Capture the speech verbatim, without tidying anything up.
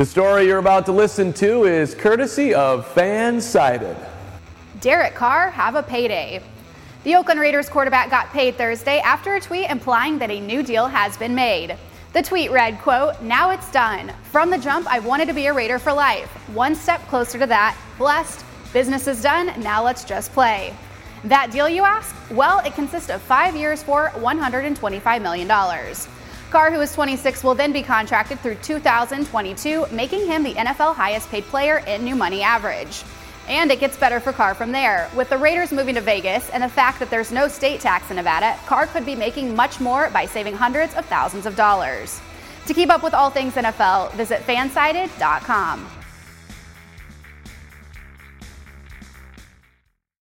The story you're about to listen to is courtesy of Fansided. Derek Carr have a payday. The Oakland Raiders quarterback got paid Thursday after a tweet implying that a new deal has been made. The tweet read, quote, "Now it's done. From the jump, I wanted to be a Raider for life. One step closer to that. Blessed. Business is done. Now let's just play." That deal, you ask? Well, it consists of five years for one hundred twenty-five million dollars. Carr, who is twenty-six, will then be contracted through two thousand twenty-two, making him the N F L highest paid player in new money average. And it gets better for Carr from there. With the Raiders moving to Vegas and the fact that there's no state tax in Nevada, Carr could be making much more by saving hundreds of thousands of dollars. To keep up with all things N F L, visit fansided dot com.